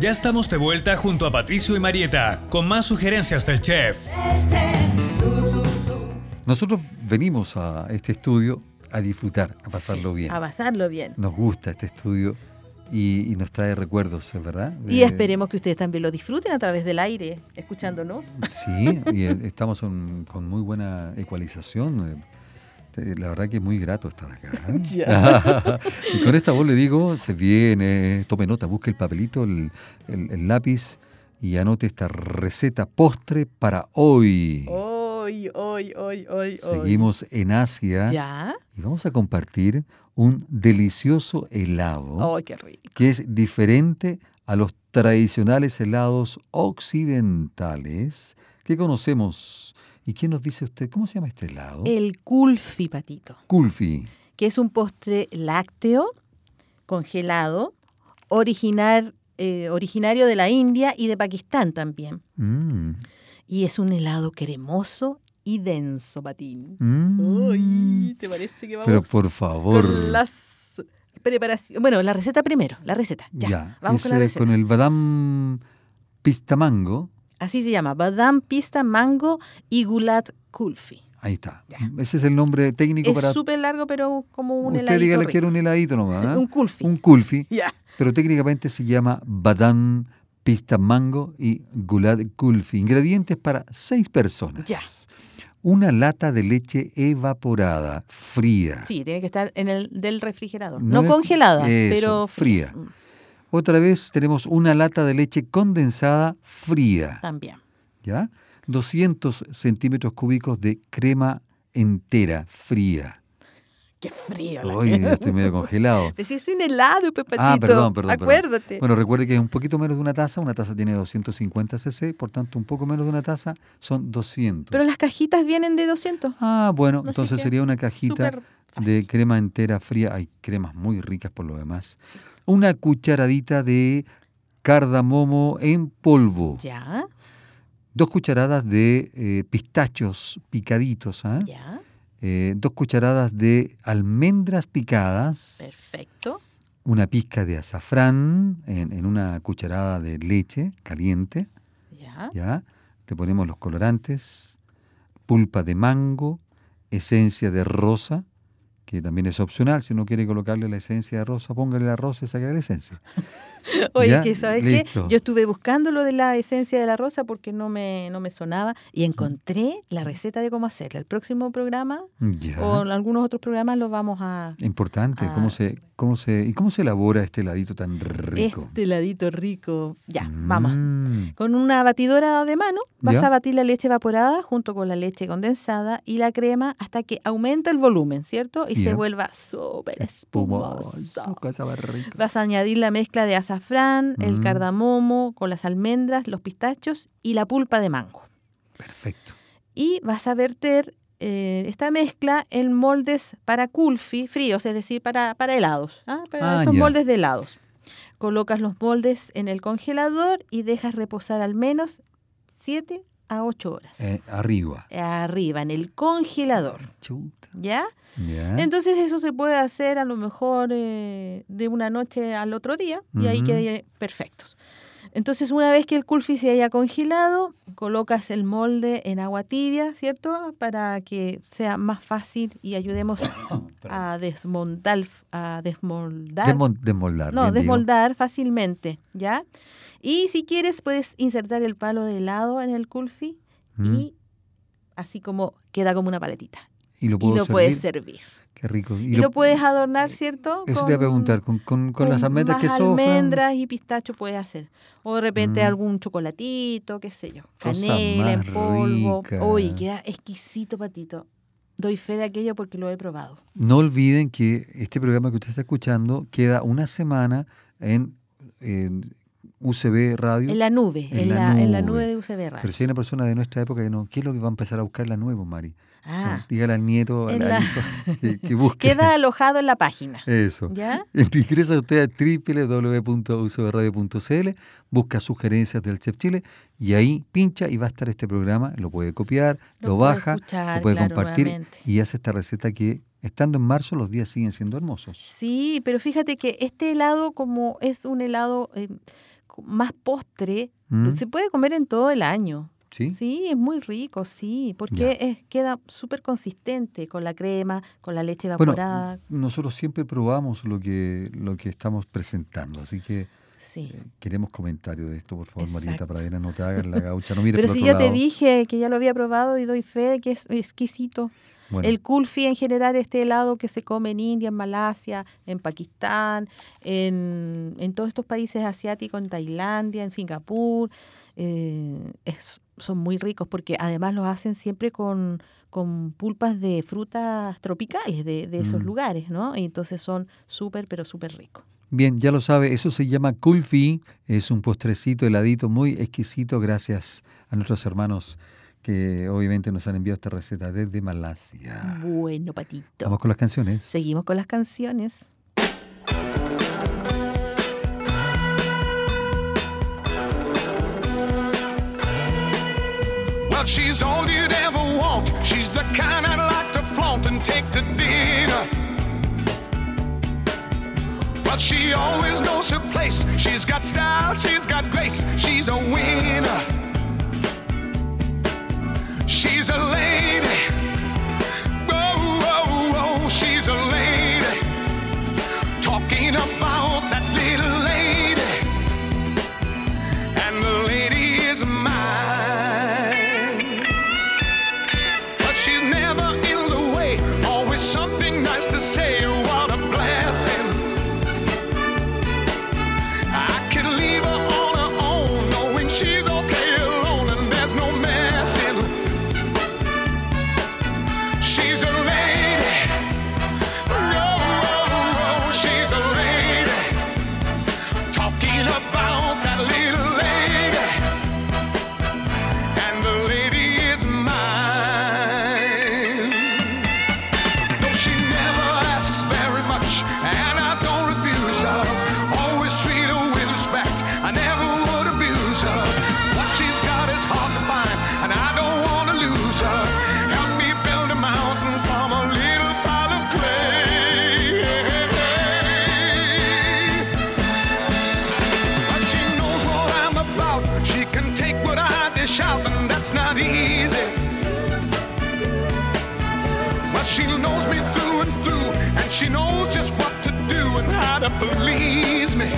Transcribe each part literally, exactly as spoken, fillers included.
Ya estamos de vuelta junto a Patricio y Marieta con más sugerencias del chef. Nosotros venimos a este estudio a disfrutar, a pasarlo Sí, bien. A pasarlo bien. Nos gusta este estudio y, y nos trae recuerdos, ¿verdad? De- Y esperemos que ustedes también lo disfruten a través del aire, escuchándonos. Sí, y eh, estamos en- con muy buena ecualización. eh, eh, La verdad que es muy grato estar acá. ¿eh? Ya. Y con esta voz le digo, se viene, tome nota, busque el papelito, el, el- el lápiz y anote esta receta postre para hoy. Hoy, hoy, hoy, hoy, hoy. Seguimos en Asia ¿Ya? y vamos a compartir un delicioso helado ¡Ay, qué rico! que es diferente a los tradicionales helados occidentales que conocemos. ¿Y quién nos dice usted? ¿Cómo se llama este helado? El kulfi, Patito, Kulfi. que es un postre lácteo congelado, original, eh, originario de la India y de Pakistán también. Mm. Y es un helado cremoso y denso, Patín. Mm. Uy, ¿te parece que vamos Pero por favor. con las preparaciones? Bueno, la receta primero, la receta. Ya, vamos con la ese receta. con el badam pistamango. Así se llama, badam, pista, mango y gulat kulfi. Ahí está. Ya. Ese es el nombre técnico para... Es súper largo, pero como un Usted heladito dígale rico. que era un heladito nomás. ¿eh? Un kulfi. Un kulfi. Ya. Pero técnicamente se llama badam pista mango y gulad kulfi. Ingredientes para seis personas. Ya. Una lata de leche evaporada, fría. Sí, tiene que estar en el del refrigerador. No No, es- congelada, eso, pero fría. fría. Mm, Otra vez tenemos una lata de leche condensada fría. También. ¿Ya? doscientos centímetros cúbicos de crema entera fría. Qué frío. la Hoy que- estoy medio congelado. Pero si es un helado, Pepatito. Ah, perdón, perdón. perdón. Acuérdate. Bueno, recuerde que es un poquito menos de una taza. Una taza tiene doscientos cincuenta centilitros, por tanto, un poco menos de una taza son doscientos. Pero las cajitas vienen de doscientos. Ah, bueno, Así entonces que sería una cajita súper fácil. de crema entera fría. Hay cremas muy ricas por lo demás. Sí. Una cucharadita de cardamomo en polvo. Ya, Dos cucharadas de eh, pistachos picaditos. ¿ah? ya. Eh, dos cucharadas de almendras picadas. Perfecto. Una pizca de azafrán en, en una cucharada de leche caliente. Ya. ¿Ya? Le ponemos los colorantes, pulpa de mango, esencia de rosa, que también es opcional. Si no quiere colocarle la esencia de rosa, póngale la rosa y saque la esencia. Oye, Ya, que ¿sabes listo. qué? Yo estuve buscando lo de la esencia de la rosa porque no me, no me sonaba y encontré la receta de cómo hacerla. El próximo programa Ya. o en algunos otros programas los vamos a... Importante. Ah. ¿Cómo se, cómo se, ¿Y cómo se elabora este heladito tan rico? Este heladito rico. Ya, vamos. Mm. Con una batidora de mano vas Ya. a batir la leche evaporada junto con la leche condensada y la crema hasta que aumenta el volumen, ¿cierto? Y se Ya. vuelva súper Espumoso, espumoso. cosa más rica. Vas a añadir la mezcla de azafrán, el Mm. cardamomo con las almendras, los pistachos y la pulpa de mango. Perfecto. Y vas a verter eh, esta mezcla en moldes para kulfi fríos, es decir, para, para helados, ¿ah? Para Ah, estos ya. moldes de helados. Colocas los moldes en el congelador y dejas reposar al menos siete a ocho horas. Eh, arriba. Arriba, en el congelador. Chuta. ¿Ya? Ya. Entonces eso se puede hacer a lo mejor eh, de una noche al otro día y ahí Ujú. quedan perfectos. Entonces una vez que el kulfi se haya congelado, colocas el molde en agua tibia, ¿cierto? Para que sea más fácil y ayudemos a desmontar, a desmoldar, Desmol- desmoldar. no, bien digo. desmoldar fácilmente, ¿ya? Y si quieres puedes insertar el palo de helado en el kulfi Mm. y así como queda como una paletita. Y lo, Y puedo lo puedes servir. servir. Qué rico. Y, lo, puedes adornar, ¿cierto? Eso te iba a preguntar, con, con, con las almendras que más sofran. almendras y pistacho puedes hacer. O de repente Mm. algún chocolatito, qué sé yo. Cosa Canela más en polvo. rica. Uy, queda exquisito, Patito. Doy fe de aquello porque lo he probado. No olviden que este programa que usted está escuchando queda una semana en, en U C B Radio. En la nube, En en, la la, en la nube. nube de U C B Radio. Pero si hay una persona de nuestra época que no, ¿qué es lo que va a empezar a buscar la nueva, Mari? Ah, Dígale al nieto, al, en al la- hijo, que, que busque. queda alojado en la página. Eso. ¿Ya? Ingresa usted a doble u doble u doble u punto u c b radio punto c l, busca sugerencias del Chef Chile y ahí pincha y va a estar este programa. Lo puede copiar, lo, Lo puede baja, escuchar, lo puede claro, compartir nuevamente. y hace esta receta que, estando en marzo, los días siguen siendo hermosos. Sí, pero fíjate que este helado, como es un helado eh, más postre, ¿Mm? se puede comer en todo el año. ¿Sí? Sí, es muy rico, sí, porque es, queda súper consistente con la crema, con la leche Bueno, evaporada. nosotros siempre probamos lo que, lo que estamos presentando, así que Sí. eh, queremos comentarios de esto, por favor, Marieta Exacto. Pradena, no te hagas la gaucha, no mires Pero por si otro ya te lado. dije que ya lo había probado y doy fe de que es exquisito. Bueno, El kulfi en general, este helado que se come en India, en Malasia, en Pakistán, en, en todos estos países asiáticos, en Tailandia, en Singapur, eh, es, son muy ricos porque además los hacen siempre con, con pulpas de frutas tropicales de, de esos Mm. lugares, ¿no? Y entonces son súper, pero súper ricos. bien, ya lo sabe, eso se llama kulfi, es un postrecito heladito muy exquisito gracias a nuestros hermanos que obviamente nos han enviado esta receta desde Malasia. Bueno, Patito. Vamos con las canciones. Seguimos con las canciones. Well, she's all you'd ever want. She's the kind I'd like to flaunt and take to dinner. But she always knows her place. She's got style, she's got grace. She's a winner. She's a lady. Whoa, whoa, whoa, she's a lady. Talking about that little lady. And the lady is mine. But she's never in the way. Always something nice to say. What a blessing. I could leave her on her own, knowing she's okay alone and there's no messing. She's a lady. Oh, oh, oh, she's a lady. Talking about that little lady. And the lady is mine. No, she never asks very much, and I don't refuse her. Always treat her with respect. I never would abuse her. What she's got is hard to find, and I don't want to lose her. Help me build a mountain from a little pile of clay. But she knows what I'm about. She can take what I dish out, and that's not easy. But she knows me through and through, and she knows just what to do and how to please me.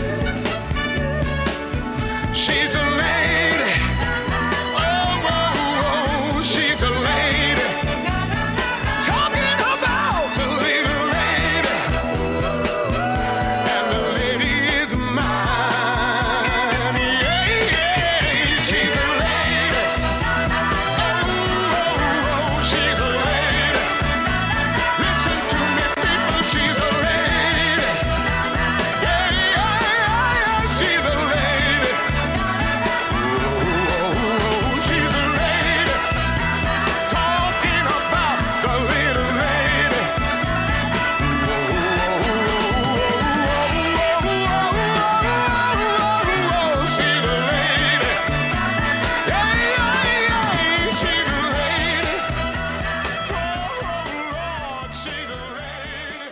She's a lady. Oh, oh, oh, she's a lady. Talking about the little lady. And the lady is mine. Yeah, yeah, she's a lady. Oh, oh, oh, she's a lady. Listen to me, people, she's a lady. Yeah, yeah, yeah, yeah, she's a lady. Oh, oh, oh, she's a lady. Talking about the little lady. Oh, oh, oh, she's a lady. Yeah, yeah, yeah, she's a lady. Oh, Lord, she's a lady.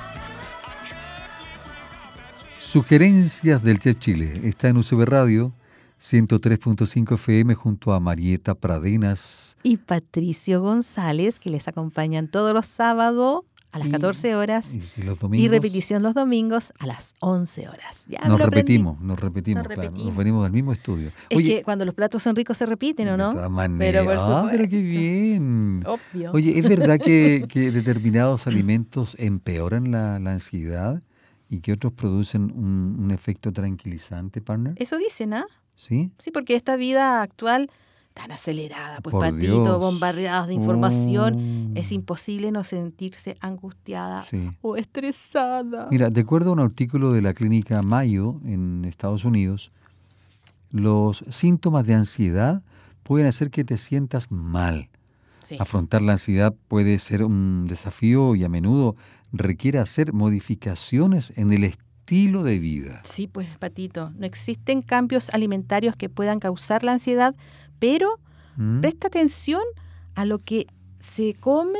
Sugerencias del Chef Chile. Está en U C B Radio ciento tres punto cinco F M junto a Marieta Pradenas. Y Patricio González, que les acompañan todos los sábados a las Y- catorce horas Y, si los y domingos repetición los domingos a las once horas. Ya me nos lo aprendí. repetimos, nos repetimos, Nos claro, repetimos. nos venimos del mismo estudio. Es Oye, que cuando los platos son ricos se repiten, ¿o no? de todas maneras. Pero por Ah, pero qué supuesto. bien. Obvio. Oye, ¿es verdad que, que determinados alimentos empeoran la, la ansiedad y que otros producen un, un efecto tranquilizante, partner? Eso dicen, ¿ah? ¿Sí? Sí, porque esta vida actual tan acelerada, pues Por Patito, Dios. bombardeados de información, Oh. es imposible no sentirse angustiada Sí. o estresada. Mira, de acuerdo a un artículo de la clínica Mayo en Estados Unidos, los síntomas de ansiedad pueden hacer que te sientas mal. Sí. Afrontar la ansiedad puede ser un desafío y a menudo requiere hacer modificaciones en el estilo de vida. Sí, pues, Patito, no existen cambios alimentarios que puedan causar la ansiedad, pero ¿Mm? presta atención a lo que se come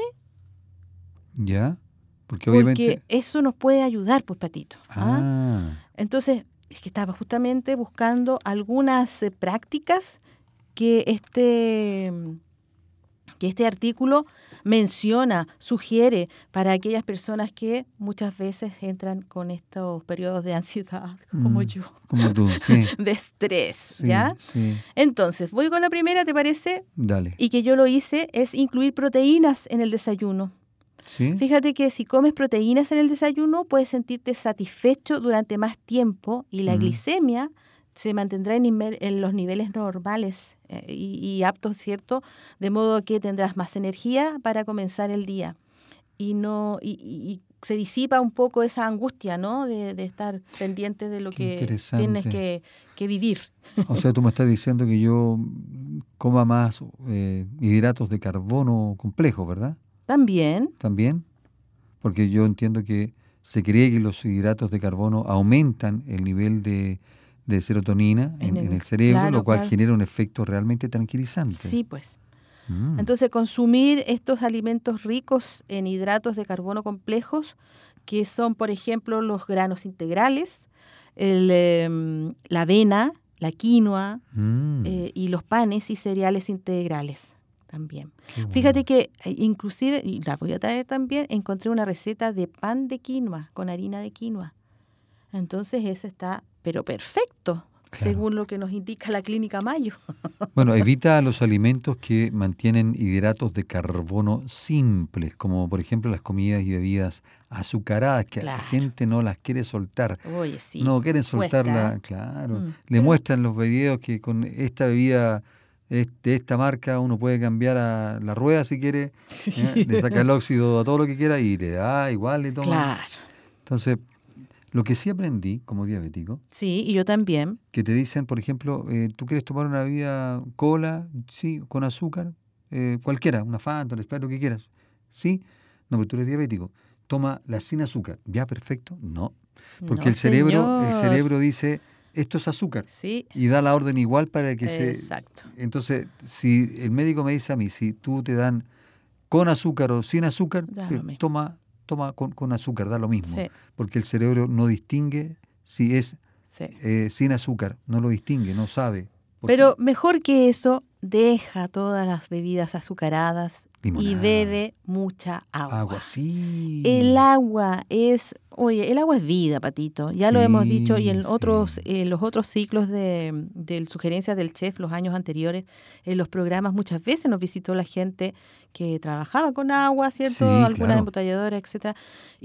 ¿Ya? Porque porque obviamente... eso nos puede ayudar, pues, Patito. ¿ah? Ah, Entonces, es que estaba justamente buscando algunas eh, prácticas que este, que este artículo menciona, sugiere para aquellas personas que muchas veces entran con estos periodos de ansiedad, como Mm, yo, Como tú, sí. de estrés, Sí, ¿ya? sí. Entonces, voy con la primera, ¿te parece? Dale. Y que yo lo hice, es incluir proteínas en el desayuno. ¿Sí? Fíjate que si comes proteínas en el desayuno, puedes sentirte satisfecho durante más tiempo y la Mm. glicemia se mantendrá en, nivel- en los niveles normales eh, y, y aptos, ¿cierto? De modo que tendrás más energía para comenzar el día. Y no y, y- y se disipa un poco esa angustia, ¿no? De, de estar pendiente de lo Qué que interesante. tienes que, que vivir. O sea, tú me estás diciendo que yo coma más eh, hidratos de carbono complejos, ¿verdad? También, También. Porque yo entiendo que se cree que los hidratos de carbono aumentan el nivel de, de serotonina en, En en el- el cerebro, claro, lo cual claro. genera un efecto realmente tranquilizante. sí, pues. Mm. Entonces, consumir estos alimentos ricos en hidratos de carbono complejos, que son, por ejemplo, los granos integrales, el, em, la avena, la quinoa Mm. eh, y los panes y cereales integrales también. Qué bueno. Fíjate que eh, inclusive, y la voy a traer también, encontré una receta de pan de quinoa con harina de quinoa. Entonces, ese está, pero perfecto, Claro. según lo que nos indica la Clínica Mayo. Bueno, evita los alimentos que mantienen hidratos de carbono simples, como por ejemplo las comidas y bebidas azucaradas, que a la Claro. gente no las quiere soltar. Oye, sí. no quieren cuesta, soltarla, ¿eh? claro. Mm, Le pero- muestran los videos que con esta bebida es- de esta marca uno puede cambiar a la rueda si quiere, ¿eh? Le saca el óxido a todo lo que quiera y le da igual, le toma. Claro. Entonces, lo que sí aprendí como diabético, Sí, y yo también. que te dicen, por ejemplo, eh, tú quieres tomar una bebida cola, sí, con azúcar, eh, cualquiera, una Fanta, un Sprite, lo que quieras, sí, no, pero tú eres diabético, toma la sin azúcar, ya perfecto, no, porque No, el cerebro, el señor. cerebro dice, esto es azúcar, Sí, y da la orden igual para que se... exacto. Entonces, si el médico me dice a mí, si tú te dan con azúcar o sin azúcar, Da eh, lo mismo. toma, toma con, con azúcar, da lo mismo, Sí, porque el cerebro no distingue si es sí. eh, sin azúcar, no lo distingue, no sabe. ¿Por Pero qué? mejor que eso, deja todas las bebidas azucaradas y Limonada. bebe mucha agua. Agua, sí. El agua es, oye, el agua es vida, Patito. Ya lo hemos dicho y en Sí, otros, sí. en los otros ciclos de, de Sugerencias del Chef, los años anteriores, en los programas muchas veces nos visitó la gente que trabajaba con agua, ¿cierto? Sí, Algunas claro. embotelladoras, etcétera.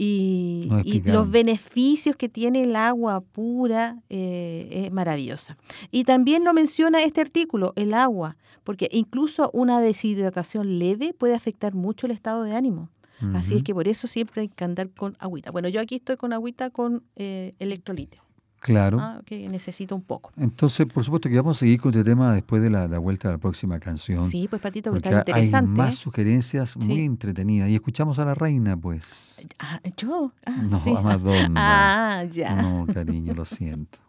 Y, Nos y explicaron. los beneficios que tiene el agua pura eh, es maravillosa. Y también lo menciona este artículo, el agua, porque incluso una deshidratación leve puede afectar mucho el estado de ánimo. Así es Ujú. que por eso siempre hay que andar con agüita. Bueno, yo aquí estoy con agüita con eh, electrolito. Claro. Ah, que necesito un poco. Entonces, por supuesto que vamos a seguir con este tema después de la, la vuelta a la próxima canción. Sí, pues Patito, que Porque está ha- interesante. hay más ¿eh? sugerencias muy Sí. entretenidas. Y escuchamos a la reina, pues. Ah, ¿yo? Ah, No, sí. a Madonna. Ah, ya. No, cariño, lo siento.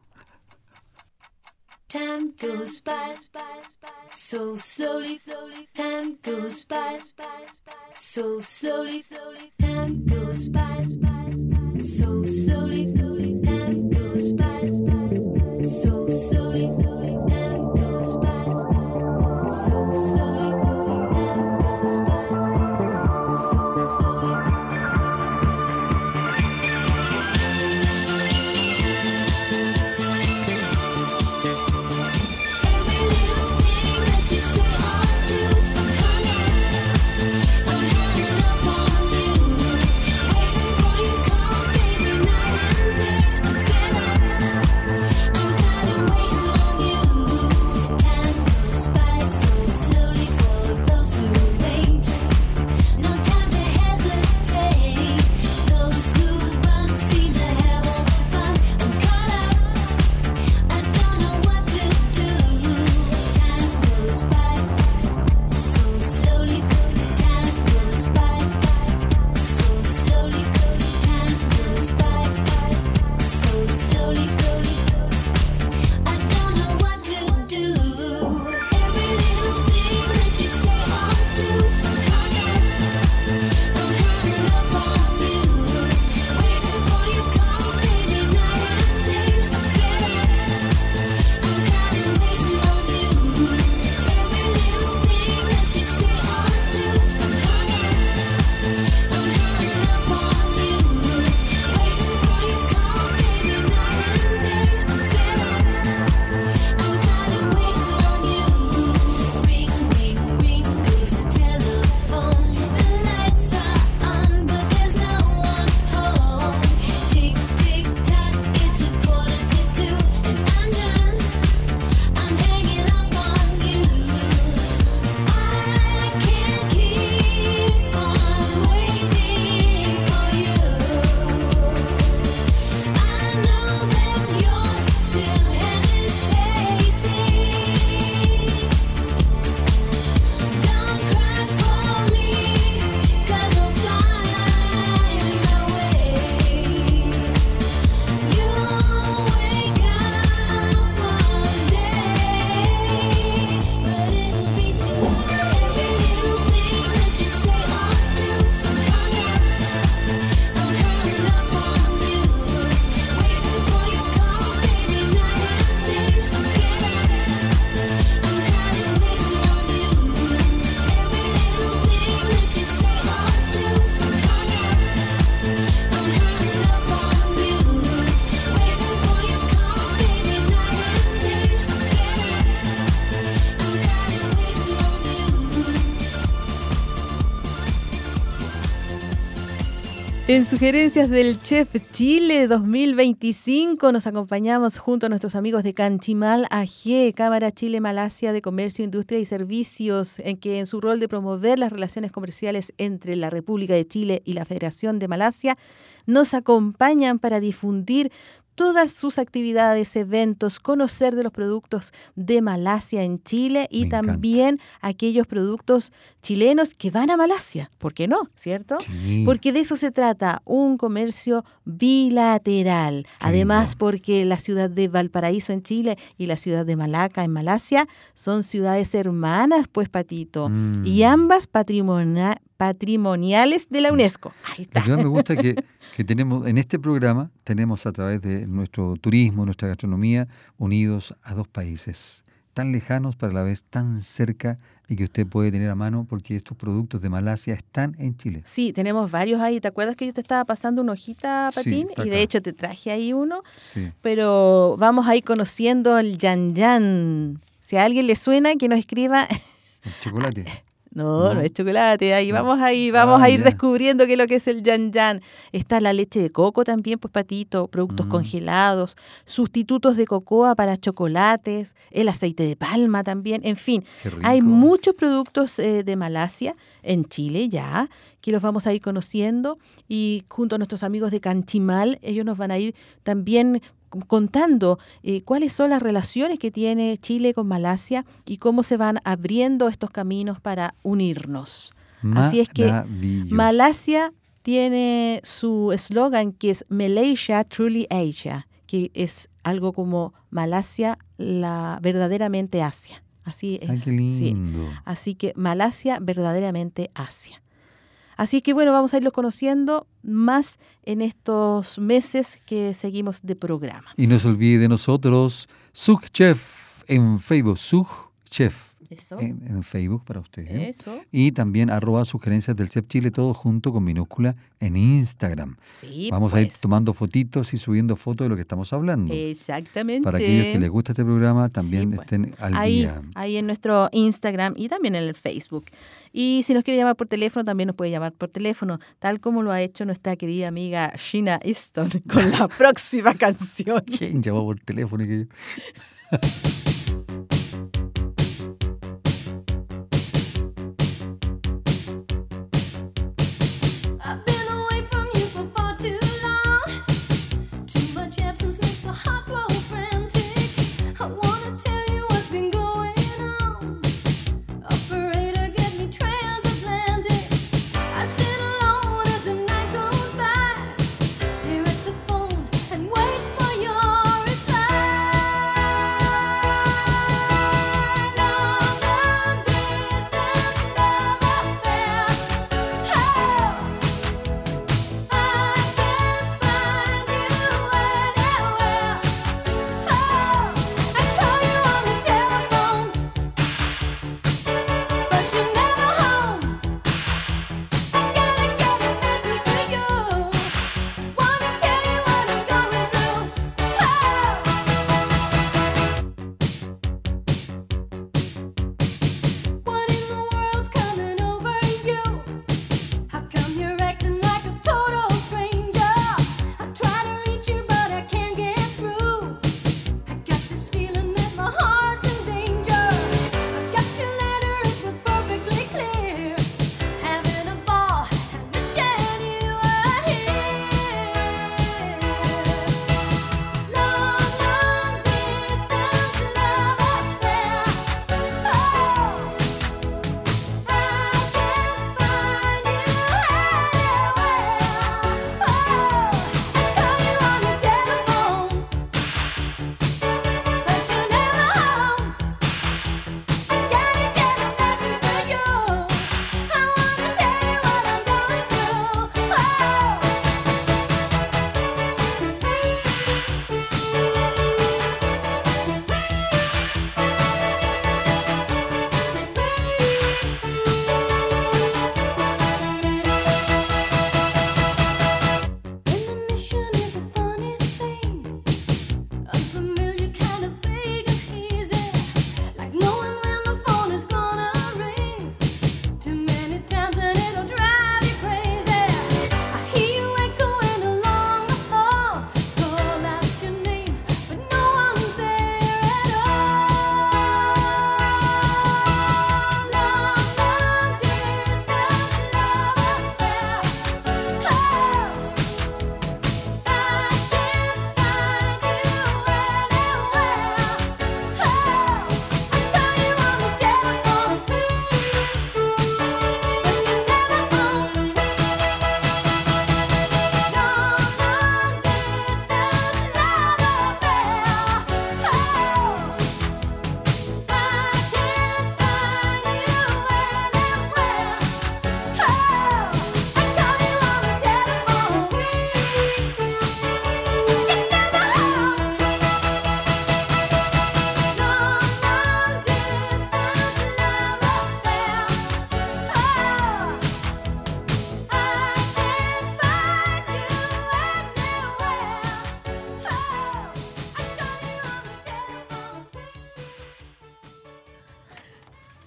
Time goes by so slowly. Time goes by so slowly. Time goes by so slowly. Time goes by so slowly. Time goes by so slowly. Time goes by so slowly. Every little thing that you say or do, I'm hung up, I'm hung up on you. En Sugerencias del Chef Chile dos mil veinticinco nos acompañamos junto a nuestros amigos de Canchimal A G, Cámara Chile-Malasia de Comercio, Industria y Servicios, en que en su rol de promover las relaciones comerciales entre la República de Chile y la Federación de Malasia, nos acompañan para difundir todas sus actividades, eventos, conocer de los productos de Malasia en Chile y Me también encanta. aquellos productos chilenos que van a Malasia. ¿Por qué no? ¿Cierto? Sí. Porque de eso se trata, un comercio bilateral. Qué Además, lindo. porque la ciudad de Valparaíso en Chile y la ciudad de Malaca en Malasia son ciudades hermanas, pues, Patito. Mm. Y ambas patrimonia- patrimoniales de la UNESCO. Ahí está. Lo que más me gusta es que, que tenemos en este programa, tenemos a través de nuestro turismo, nuestra gastronomía, unidos a dos países tan lejanos, pero a la vez tan cerca y que usted puede tener a mano porque estos productos de Malasia están en Chile. Sí, tenemos varios ahí. ¿Te acuerdas que yo te estaba pasando una hojita, Sí, Patín? está Y de acá. hecho te traje ahí uno. Sí. Pero vamos a ir conociendo el yan yan. Si a alguien le suena, que nos escriba. El chocolate. No, no, No. es chocolate. Ahí No. vamos ahí, vamos Ah, a ir ya. descubriendo qué es lo que es el yan yan. Está la leche de coco también, pues, Patito, productos Mm. congelados, sustitutos de cocoa para chocolates, el aceite de palma también, en fin. Qué rico. Hay muchos productos eh, de Malasia en Chile ya, que los vamos a ir conociendo y junto a nuestros amigos de Canchimal, ellos nos van a ir también contando eh, cuáles son las relaciones que tiene Chile con Malasia y cómo se van abriendo estos caminos para unirnos. Así es que Maravilloso. Malasia tiene su eslogan que es Malaysia Truly Asia, que es algo como Malasia, la verdaderamente Asia. Así es. Ay, qué sí. lindo. Así que Malasia, verdaderamente Asia. Así que bueno, vamos a irlos conociendo más en estos meses que seguimos de programa. Y no se olvide de nosotros, Sug Chef en Facebook, Sug Chef Eso, en, en Facebook para usted. ¿eh? eso. Y también arroba sugerencias del Chef Chile, todo junto con minúscula en Instagram. Sí, Vamos a ir pues. tomando fotitos y subiendo fotos de lo que estamos hablando. Exactamente. Para aquellos que les gusta este programa, también Sí, pues. estén al ahí, día. ahí en nuestro Instagram y también en el Facebook. Y si nos quiere llamar por teléfono, también nos puede llamar por teléfono, tal como lo ha hecho nuestra querida amiga Sheena Easton con la próxima canción. ¿Quién llamó por teléfono? Que yo- I've been away from you for far too long. Too much absence makes the heart grow frantic. I wanna tell you what's been going on. Operator, get me transatlantic. I sit alone as the night goes by. Stare at the phone and wait for your reply.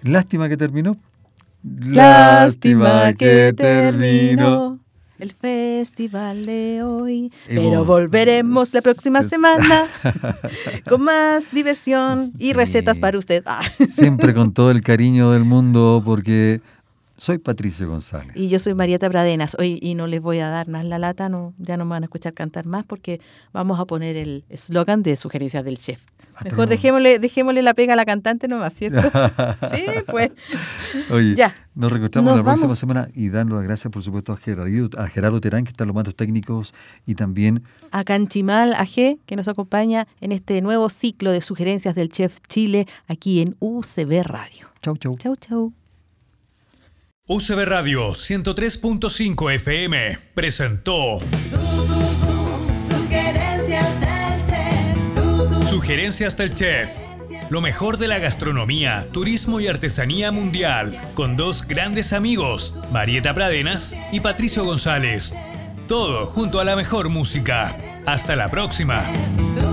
Lástima que terminó. Lástima que terminó el festival de hoy, pero Hemos- volveremos la próxima es- semana con más diversión y Sí. recetas para usted. Ah. Siempre con todo el cariño del mundo, porque soy Patricio González. Y yo soy Marieta Pradenas. Hoy y no les voy a dar más la lata, no, ya no me van a escuchar cantar más porque vamos a poner el eslogan de sugerencias del chef. Ah, Mejor tenemos- dejémosle, dejémosle la pega a la cantante nomás, ¿cierto? Sí, pues. Oye, Ya. nos reencontramos Nos la próxima vamos. semana y dando las gracias, por supuesto, a Gerardo, a Gerardo Terán, que está en los mandos técnicos, y también A Canchimal A G, que nos acompaña en este nuevo ciclo de sugerencias del Chef Chile aquí en U C B Radio. chau, chau. Chau, chau. U C B Radio ciento tres punto cinco F M presentó Sugerencias del chef. Su, su, Sugerencias del Chef. Lo mejor de la gastronomía, turismo y artesanía mundial, con dos grandes amigos, Marieta Pradenas y Patricio González. Todo junto a la mejor música. Hasta la próxima. su,